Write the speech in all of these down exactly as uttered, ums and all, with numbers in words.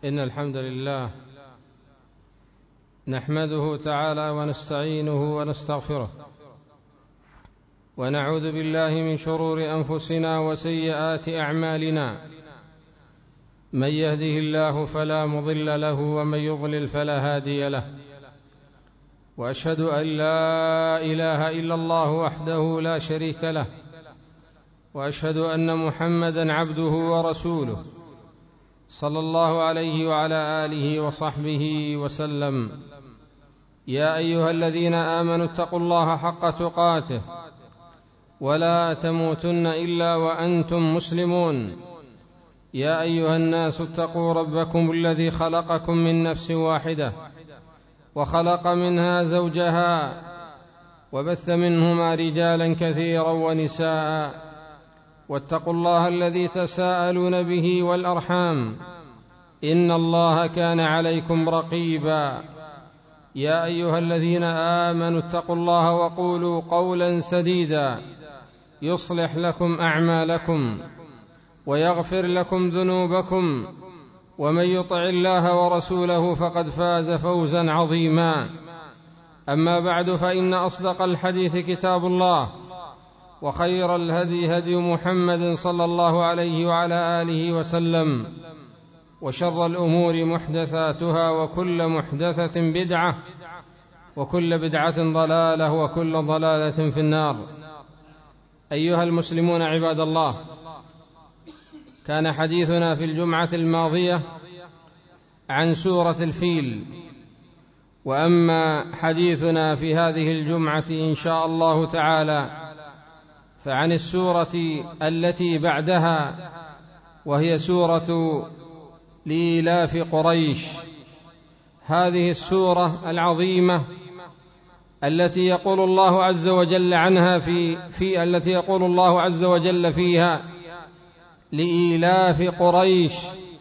إن الحمد لله نحمده تعالى ونستعينه ونستغفره، ونعوذ بالله من شرور أنفسنا وسيئات أعمالنا، من يهده الله فلا مضل له ومن يضلل فلا هادي له، وأشهد أن لا إله إلا الله وحده لا شريك له، وأشهد أن محمدًا عبده ورسوله صلى الله عليه وعلى آله وصحبه وسلم. يا أيها الذين آمنوا اتقوا الله حق تقاته ولا تموتن إلا وأنتم مسلمون. يا أيها الناس اتقوا ربكم الذي خلقكم من نفس واحدة وخلق منها زوجها وبث منهما رجالا كثيرا ونساء، واتقوا الله الذي تساءلون به والأرحام، إن الله كان عليكم رقيبا. يا أيها الذين آمنوا اتقوا الله وقولوا قولا سديدا يصلح لكم أعمالكم ويغفر لكم ذنوبكم، ومن يطع الله ورسوله فقد فاز فوزا عظيما. أما بعد، فإن أصدق الحديث كتاب الله، وخير الهدي هدي محمد صلى الله عليه وعلى آله وسلم، وشر الأمور محدثاتها، وكل محدثة بدعة، وكل بدعة ضلالة، وكل ضلالة في النار. أيها المسلمون عباد الله، كان حديثنا في الجمعة الماضية عن سورة الفيل، وأما حديثنا في هذه الجمعة إن شاء الله تعالى فعن السورة التي بعدها، وهي سورة لإيلاف قريش. هذه السورة العظيمة التي يقول الله عز وجل عنها في, في التي يقول الله عز وجل فيها: لإيلاف قريش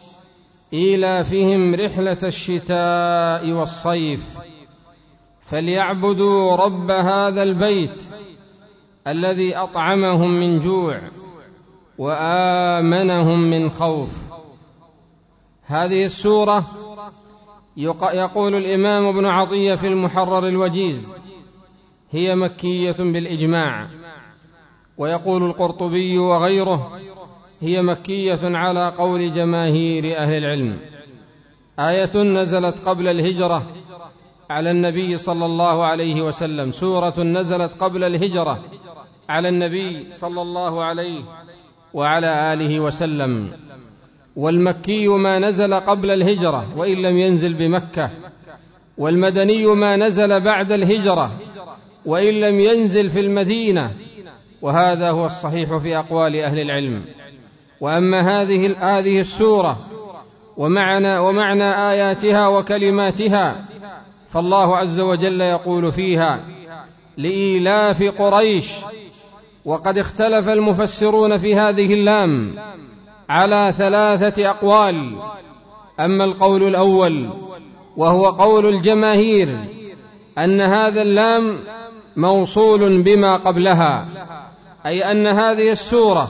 إيلافهم رحلة الشتاء والصيف فليعبدوا رب هذا البيت الذي أطعمهم من جوع وآمنهم من خوف. هذه السورة يقول الإمام ابن عطية في المحرر الوجيز هي مكية بالإجماع، ويقول القرطبي وغيره هي مكية على قول جماهير أهل العلم. آية نزلت قبل الهجرة على النبي صلى الله عليه وسلم، سورة نزلت قبل الهجرة على النبي صلى الله عليه وعلى آله وسلم. والمكي ما نزل قبل الهجرة وإن لم ينزل بمكة، والمدني ما نزل بعد الهجرة وإن لم ينزل في المدينة، وهذا هو الصحيح في أقوال أهل العلم. وأما هذه هذه السورة ومعنى ومعنى آياتها وكلماتها، فالله عز وجل يقول فيها: لإيلاف قريش. وقد اختلف المفسرون في هذه اللام على ثلاثة أقوال. أما القول الأول وهو قول الجماهير أن هذا اللام موصول بما قبلها، أي أن هذه السورة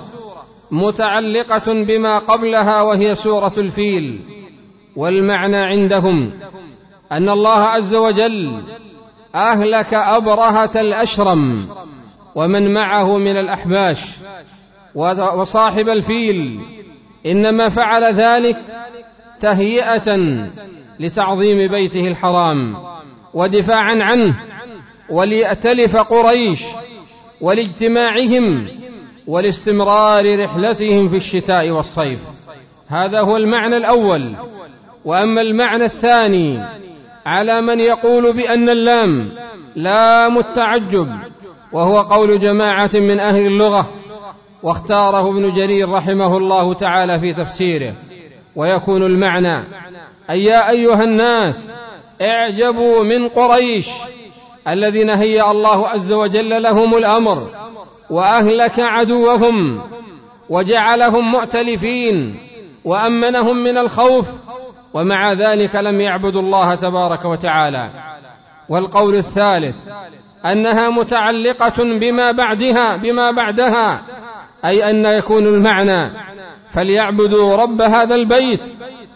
متعلقة بما قبلها وهي سورة الفيل. والمعنى عندهم أن الله عز وجل أهلك أبرهة الأشرم ومن معه من الأحباش، وصاحب الفيل إنما فعل ذلك تهيئة لتعظيم بيته الحرام ودفاعا عنه، وليأتلف قريش ولاجتماعهم ولاستمرار رحلتهم في الشتاء والصيف. هذا هو المعنى الأول. وأما المعنى الثاني على من يقول بأن اللام لام التعجب، وهو قول جماعة من أهل اللغة، واختاره ابن جرير رحمه الله تعالى في تفسيره. ويكون المعنى: أي يا أيها الناس اعجبوا من قريش الذين هيأ الله عز وجل لهم الأمر وأهلك عدوهم وجعلهم مؤتلفين وأمنهم من الخوف، ومع ذلك لم يعبدوا الله تبارك وتعالى. والقول الثالث أنها متعلقة بما بعدها بما بعدها أي أن يكون المعنى: فليعبدوا رب هذا البيت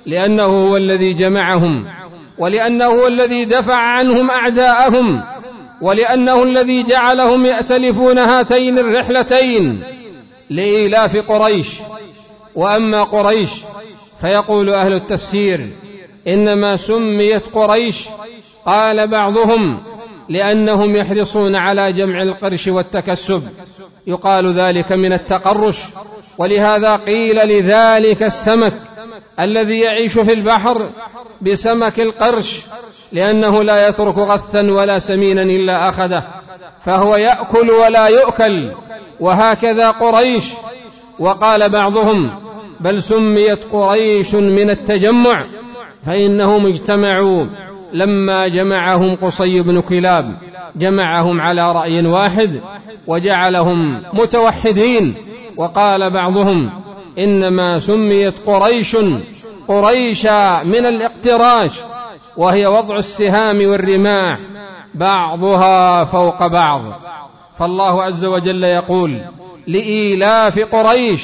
لأنه هو الذي جمعهم، ولأنه هو الذي دفع عنهم أعداءهم، ولأنه الذي جعلهم يأتلفون هاتين الرحلتين لإيلاف قريش. وأما قريش فيقول أهل التفسير إنما سميت قريش، قال بعضهم لأنهم يحرصون على جمع القرش والتكسب، يقال ذلك من التقرش، ولهذا قيل لذلك السمك الذي يعيش في البحر بسمك القرش، لأنه لا يترك غثا ولا سمينا إلا أخذه، فهو يأكل ولا يؤكل. وهكذا قريش. وقال بعضهم بل سميت قريش من التجمع، فإنهم اجتمعوا لما جمعهم قصي بن كلاب، جمعهم على رأي واحد وجعلهم متوحدين. وقال بعضهم إنما سميت قريش قريشا من الاقتراش، وهي وضع السهام والرماح بعضها فوق بعض. فالله عز وجل يقول لإيلاف قريش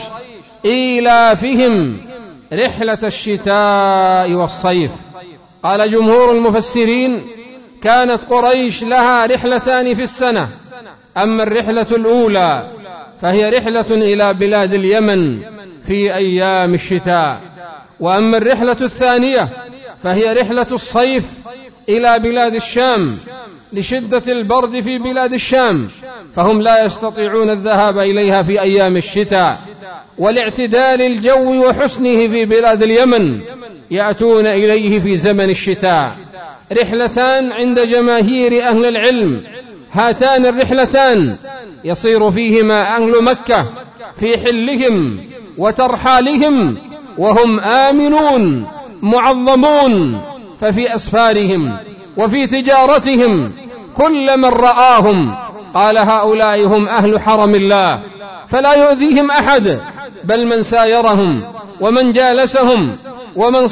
إيلافهم رحلة الشتاء والصيف. قال جمهور المفسرين كانت قريش لها رحلتان في السنة، أما الرحلة الأولى فهي رحلة إلى بلاد اليمن في أيام الشتاء، وأما الرحلة الثانية فهي رحلة الصيف إلى بلاد الشام لشدة البرد في بلاد الشام، فهم لا يستطيعون الذهاب إليها في أيام الشتاء، ولاعتدال الجو وحسنه في بلاد اليمن يأتون إليه في زمن الشتاء. رحلتان عند جماهير أهل العلم، هاتان الرحلتان يصير فيهما أهل مكة في حلهم وترحالهم وهم آمنون معظمون، ففي أسفارهم وفي تجارتهم كل من رآهم قال هؤلاء هم أهل حرم الله، فلا يؤذيهم أحد، بل من سايرهم ومن جالسهم ومن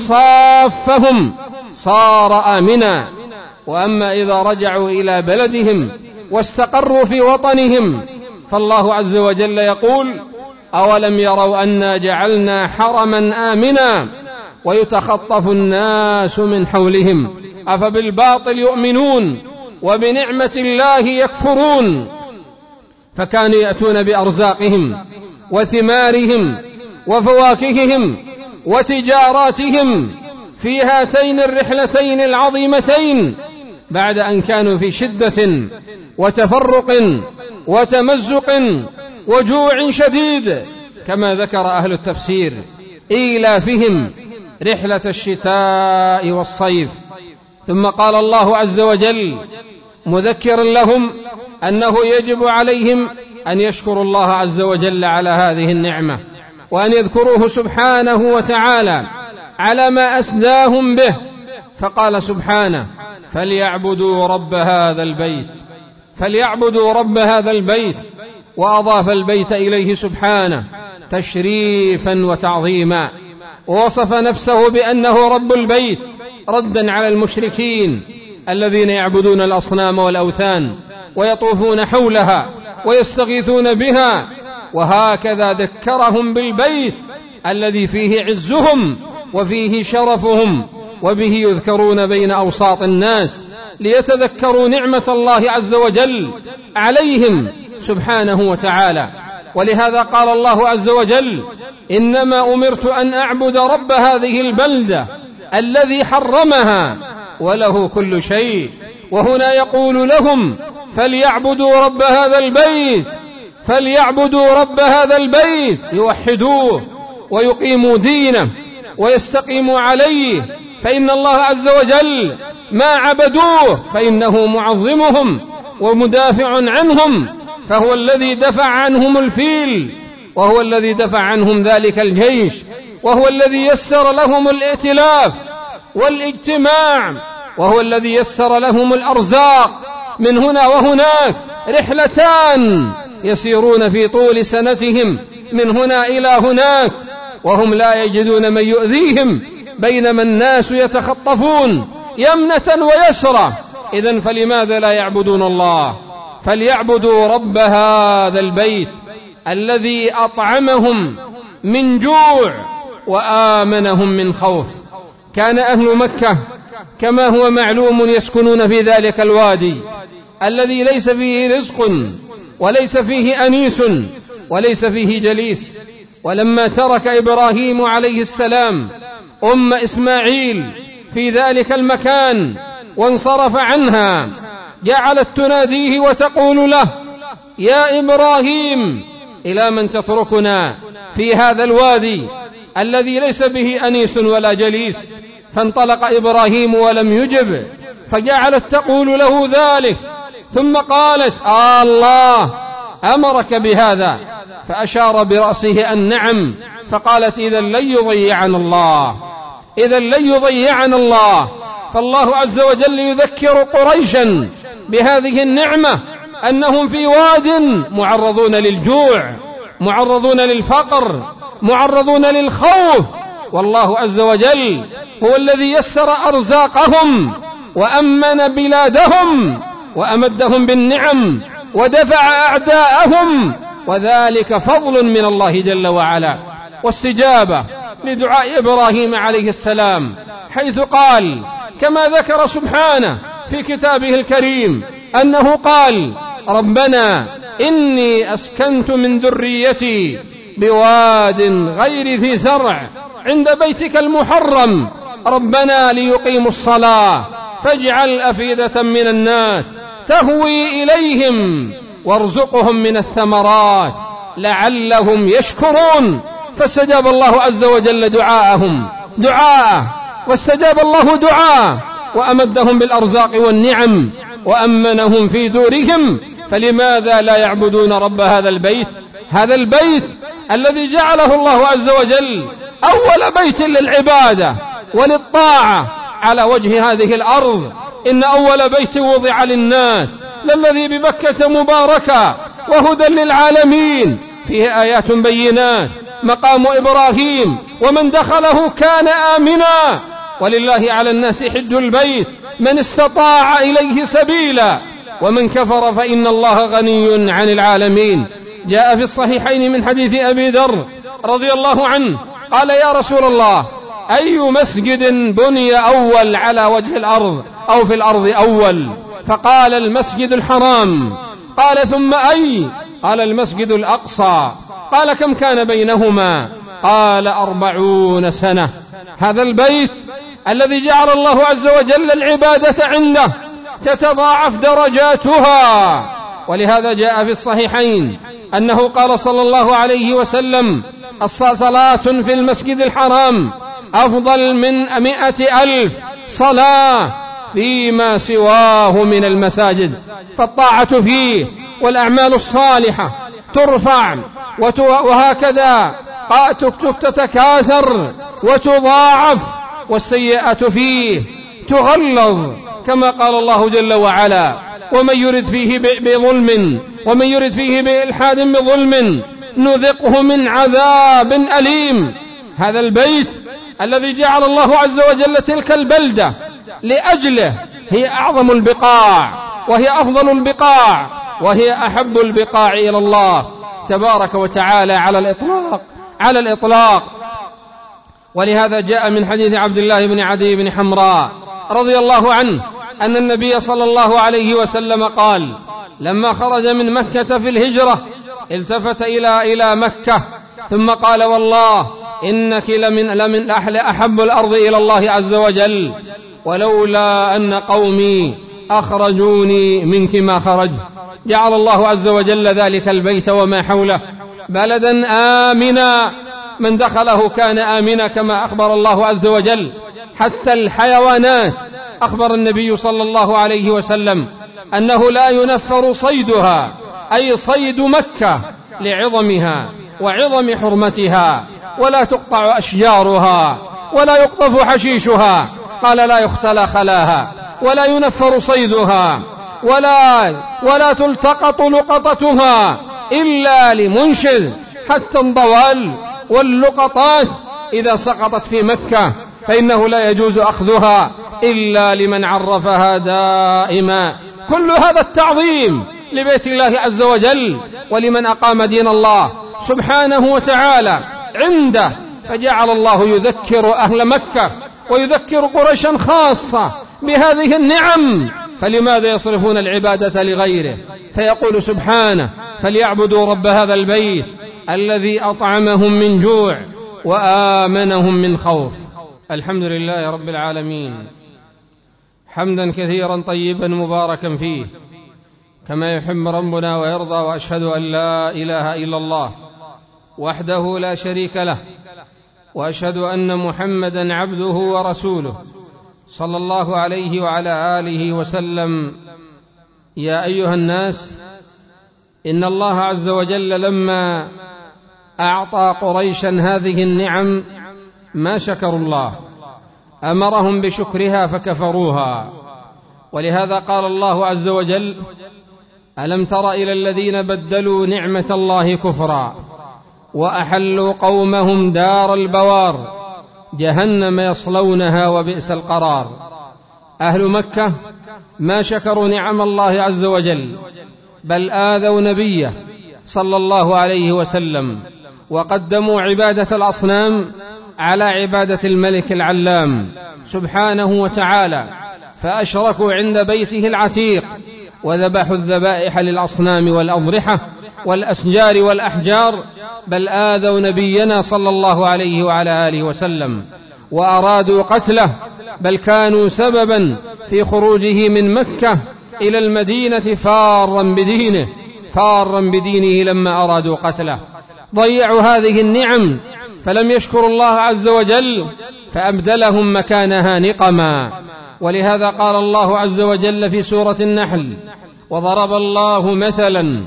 صافهم صار آمنا. وأما إذا رجعوا إلى بلدهم واستقروا في وطنهم فالله عز وجل يقول أولم يروا أنا جعلنا حرما آمنا ويتخطف الناس من حولهم أفبالباطل يؤمنون وبنعمة الله يكفرون. فكانوا يأتون بأرزاقهم وثمارهم وفواكههم وتجاراتهم في هاتين الرحلتين العظيمتين بعد أن كانوا في شدة وتفرق وتمزق وجوع شديد، كما ذكر أهل التفسير إيلافهم رحلة الشتاء والصيف. ثم قال الله عز وجل مذكرا لهم أنه يجب عليهم أن يشكروا الله عز وجل على هذه النعمة، وأن يذكروه سبحانه وتعالى على ما أسداهم به. فقال سبحانه فليعبدوا رب هذا البيت، فليعبدوا رب هذا البيت، وأضاف البيت إليه سبحانه تشريفا وتعظيما، ووصف نفسه بأنه رب البيت ردا على المشركين الذين يعبدون الأصنام والأوثان ويطوفون حولها ويستغيثون بها. وهكذا ذكرهم بالبيت الذي فيه عزهم وفيه شرفهم، وبه يذكرون بين أوساط الناس ليتذكروا نعمة الله عز وجل عليهم سبحانه وتعالى. ولهذا قال الله عز وجل إنما أمرت أن أعبد رب هذه البلدة الذي حرمها وله كل شيء. وهنا يقول لهم فليعبدوا رب هذا البيت، فليعبدوا رب هذا البيت، يوحدوه ويقيموا دينه ويستقيموا عليه، فإن الله عز وجل ما عبدوه فإنه معظمهم ومدافع عنهم، فهو الذي دفع عنهم الفيل، وهو الذي دفع عنهم ذلك الجيش، وهو الذي يسر لهم الائتلاف والاجتماع، وهو الذي يسر لهم الأرزاق من هنا وهناك، رحلتان يسيرون في طول سنتهم من هنا إلى هناك وهم لا يجدون من يؤذيهم، بينما الناس يتخطفون يمنة ويسرى. إذن فلماذا لا يعبدون الله؟ فليعبدوا رب هذا البيت الذي أطعمهم من جوع وآمنهم من خوف. كان أهل مكة كما هو معلوم يسكنون في ذلك الوادي الذي ليس فيه رزق وليس فيه أنيس وليس فيه جليس. ولما ترك إبراهيم عليه السلام أم إسماعيل في ذلك المكان وانصرف عنها جعلت تناديه وتقول له: يا إبراهيم، إلى من تتركنا في هذا الوادي الذي ليس به أنيس ولا جليس؟ فانطلق إبراهيم ولم يجب، فجعلت تقول له ذلك، ثم قالت: آه الله أمرك بهذا؟ فأشار برأسه أن نعم. فقالت: إذا لن يضيعنا الله، إذا لن يضيعنا الله. فالله عز وجل يذكر قريشا بهذه النعمة، أنهم في واد معرضون للجوع، معرضون للفقر، معرضون للخوف، والله عز وجل هو الذي يسر أرزاقهم وأمن بلادهم وأمدهم بالنعم ودفع أعداءهم، وذلك فضل من الله جل وعلا. واستجابة لدعاء إبراهيم عليه السلام، حيث قال كما ذكر سبحانه في كتابه الكريم أنه قال: ربنا إني أسكنت من ذريتي بواد غير ذي زرع عند بيتك المحرم ربنا ليقيموا الصلاة فاجعل أفئدة من الناس تهوي إليهم وارزقهم من الثمرات لعلهم يشكرون. فاستجاب الله عز وجل دعاءهم دعاء واستجاب الله دعاء وأمدهم بالأرزاق والنعم وأمنهم في دورهم. فلماذا لا يعبدون رب هذا البيت، هذا البيت الذي جعله الله عز وجل أول بيت للعبادة وللطاعة على وجه هذه الأرض؟ إن أول بيت وضع للناس للذي بمكة مباركة وهدى للعالمين، فيه آيات بينات، مقام إبراهيم ومن دخله كان آمنا، ولله على الناس حج البيت من استطاع إليه سبيلا، ومن كفر فإن الله غني عن العالمين. جاء في الصحيحين من حديث أبي ذر رضي الله عنه قال: يا رسول الله، أي مسجد بني أول على وجه الأرض أو في الأرض أول؟ فقال: المسجد الحرام. قال: ثم أي؟ قال: المسجد الأقصى. قال: كم كان بينهما؟ قال: أربعون سنة. هذا البيت الذي جعل الله عز وجل العبادة عنده تتضاعف درجاتها. ولهذا جاء في الصحيحين أنه قال صلى الله عليه وسلم: الصلاة في المسجد الحرام أفضل من مئة ألف صلاة فيما سواه من المساجد. فالطاعة فيه والأعمال الصالحة ترفع وهكذا تتكاثر وتضاعف، والسيئات فيه تغلظ كما قال الله جل وعلا: ومن يرد فيه بظلم ومن يرد فيه بإلحاد بظلم نذقه من عذاب أليم. هذا البيت الذي جعل الله عز وجل تلك البلدة لأجله هي أعظم البقاع وهي أفضل البقاع وهي أحب البقاع إلى الله تبارك وتعالى على الإطلاق على الإطلاق. ولهذا جاء من حديث عبد الله بن عدي بن حمراء رضي الله عنه أن النبي صلى الله عليه وسلم قال: لما خرج من مكة في الهجرة التفت إلى إلى مكة ثم قال: والله إنك لمن لمن أحب الأرض إلى الله عز وجل، ولولا أن قومي أخرجوني منك ما خرج. جعل الله عز وجل ذلك البيت وما حوله بلدا آمنا، من دخله كان آمنا كما أخبر الله عز وجل. حتى الحيوانات أخبر النبي صلى الله عليه وسلم أنه لا ينفر صيدها، أي صيد مكة، لعظمها وعظم حرمتها، ولا تقطع أشجارها ولا يقطف حشيشها. قال: لا يختلى خلاها ولا ينفر صيدها ولا, ولا تلتقط لقطتها إلا لمنشد، حتى الضوال واللقطات إذا سقطت في مكة فإنه لا يجوز أخذها إلا لمن عرفها دائما. كل هذا التعظيم لبيت الله عز وجل ولمن أقام دين الله سبحانه وتعالى عنده. فجعل الله يذكر أهل مكة ويذكر قريشا خاصة بهذه النعم، فلماذا يصرفون العبادة لغيره؟ فيقول سبحانه: فليعبدوا رب هذا البيت الذي أطعمهم من جوع وآمنهم من خوف. الحمد لله رب العالمين، حمدا كثيرا طيبا مباركا فيه كما يحب ربنا ويرضى، وأشهد أن لا إله إلا الله وحده لا شريك له، وأشهد أن محمدا عبده ورسوله صلى الله عليه وعلى آله وسلم. يا أيها الناس، إن الله عز وجل لما أعطى قريشا هذه النعم ما شكروا الله، أمرهم بشكرها فكفروها. ولهذا قال الله عز وجل: ألم تر إلى الذين بدلوا نعمة الله كفرا وأحلوا قومهم دار البوار جهنم يصلونها وبئس القرار. أهل مكة ما شكروا نعم الله عز وجل، بل آذوا نبيه صلى الله عليه وسلم، وقدموا عبادة الأصنام على عبادة الملك العلام سبحانه وتعالى، فأشركوا عند بيته العتيق، وذبحوا الذبائح للأصنام والأضرحة والأشجار والأحجار، بل آذوا نبينا صلى الله عليه وعلى آله وسلم وأرادوا قتله، بل كانوا سببا في خروجه من مكة إلى المدينة فارا بدينه فارا بدينه لما أرادوا قتله. ضيعوا هذه النعم فلم يشكروا الله عز وجل، فأبدلهم مكانها نقما. ولهذا قال الله عز وجل في سورة النحل: وضرب الله مثلا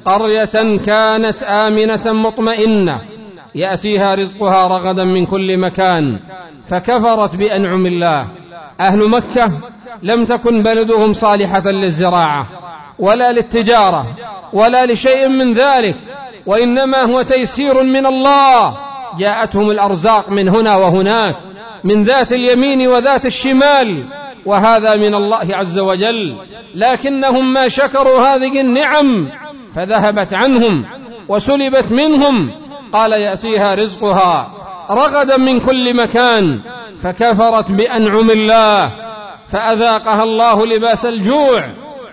قرية كانت آمنة مطمئنة يأتيها رزقها رغدا من كل مكان فكفرت بأنعم الله. أهل مكة لم تكن بلدهم صالحة للزراعة ولا للتجارة ولا لشيء من ذلك، وإنما هو تيسير من الله، جاءتهم الأرزاق من هنا وهناك، من ذات اليمين وذات الشمال، وهذا من الله عز وجل. لكنهم ما شكروا هذه النعم فذهبت عنهم وسلبت منهم. قال: يأتيها رزقها رغدا من كل مكان فكفرت بأنعم الله فأذاقها الله لباس الجوع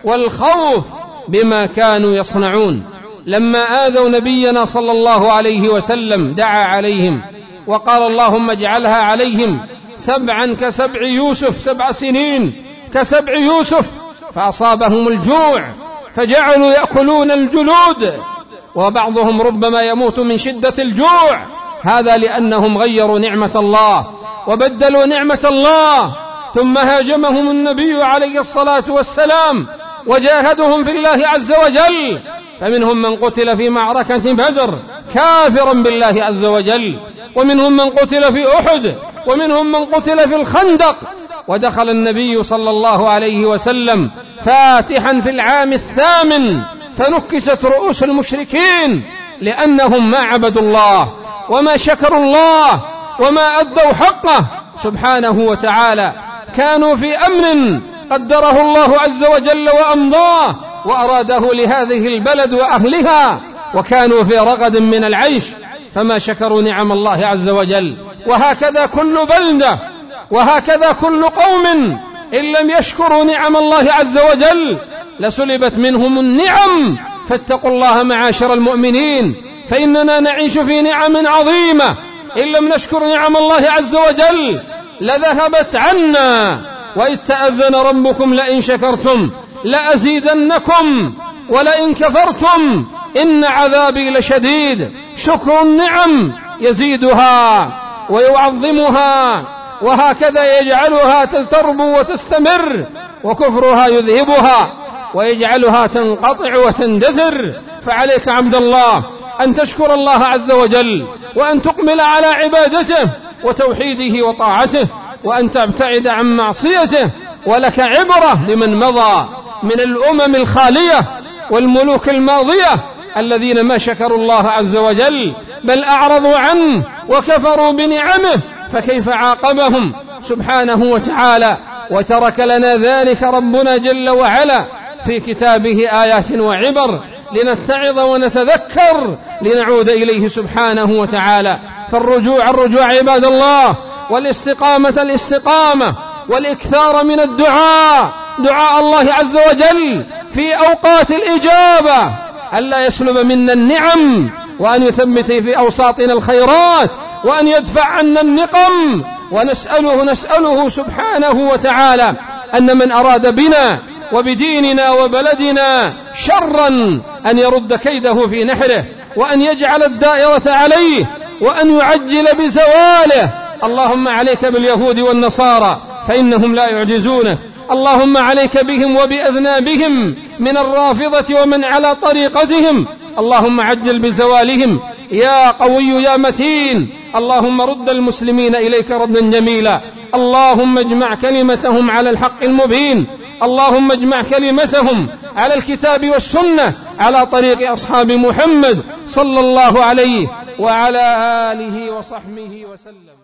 والخوف بما كانوا يصنعون. لما آذوا نبينا صلى الله عليه وسلم دعا عليهم وقال: اللهم اجعلها عليهم سبعا كسبع يوسف، سبع سنين كسبع يوسف، فأصابهم الجوع فجعلوا يأكلون الجلود، وبعضهم ربما يموت من شدة الجوع. هذا لأنهم غيروا نعمة الله وبدلوا نعمة الله، ثم هاجمهم النبي عليه الصلاة والسلام وجاهدهم في الله عز وجل، فمنهم من قتل في معركة بدر كافرا بالله عز وجل، ومنهم من قتل في أحد، ومنهم من قتل في الخندق. ودخل النبي صلى الله عليه وسلم فاتحا في العام الثامن فنكست رؤوس المشركين، لأنهم ما عبدوا الله وما شكروا الله وما أدوا حقه سبحانه وتعالى. كانوا في أمن قدره الله عز وجل وأمضاه وأراده لهذه البلد وأهلها، وكانوا في رغد من العيش فما شكروا نعم الله عز وجل. وهكذا كل بلدة، وهكذا كل قوم إن لم يشكروا نعم الله عز وجل لسلبت منهم النعم. فاتقوا الله معاشر المؤمنين، فإننا نعيش في نعم عظيمة، إن لم نشكر نعم الله عز وجل لذهبت عنا. وإذ تأذن ربكم لئن شكرتم لأزيدنكم ولئن كفرتم إن عذابي لشديد. شكر النعم يزيدها ويعظمها، وهكذا يجعلها تربو وتستمر، وكفرها يذهبها ويجعلها تنقطع وتندثر. فعليك عبد الله أن تشكر الله عز وجل، وأن تقبل على عبادته وتوحيده وطاعته، وأن تبتعد عن معصيته. ولك عبرة لمن مضى من الأمم الخالية والملوك الماضية الذين ما شكروا الله عز وجل بل أعرضوا عنه وكفروا بنعمه، فكيف عاقبهم سبحانه وتعالى. وترك لنا ذلك ربنا جل وعلا في كتابه آيات وعبر لنتعظ ونتذكر لنعود إليه سبحانه وتعالى. فالرجوع الرجوع عباد الله والاستقامة الاستقامة، والإكثار من الدعاء، دعاء الله عز وجل في أوقات الإجابة، ألا يسلب منا النعم، وأن يثبت في أوساطنا الخيرات، وأن يدفع عنا النقم. ونسأله نسأله سبحانه وتعالى أن من أراد بنا وبديننا وبلدنا شرا أن يرد كيده في نحره، وأن يجعل الدائرة عليه، وأن يعجل بزواله. اللهم عليك باليهود والنصارى فإنهم لا يعجزونه، اللهم عليك بهم وبأذنابهم من الرافضة ومن على طريقتهم، اللهم عجل بزوالهم يا قوي يا متين. اللهم رد المسلمين إليك ردا جميلا، اللهم اجمع كلمتهم على الحق المبين، اللهم اجمع كلمتهم على الكتاب والسنة على طريق أصحاب محمد صلى الله عليه وعلى آله وصحبه وسلم.